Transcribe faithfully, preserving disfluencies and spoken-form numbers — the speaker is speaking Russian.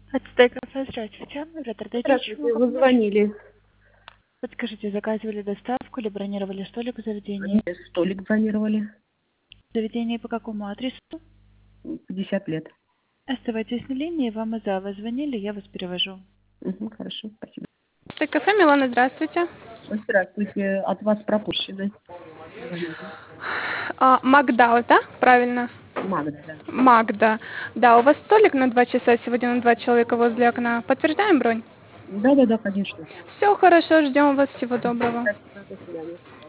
Ацтек кафе, здравствуйте. Оператор, дайте Здравствуйте, могу вы помочь? звонили. Подскажите, заказывали доставку или бронировали столик в заведении? Мне столик бронировали. Заведение по какому адресу? пятьдесят лет. Оставайтесь на линии, вам из зала звонили, я вас перевожу. Угу, хорошо, спасибо. Ацтек кафе, Милана, здравствуйте. Здравствуйте, от вас пропущены. Звонили. А, Магда, да? Правильно? Магда, да. Магда. Да, у вас столик на два часа, сегодня на два человека возле окна. Подтверждаем бронь? Да, да, да, конечно. Все хорошо, ждем вас, всего доброго. Спасибо, до свидания.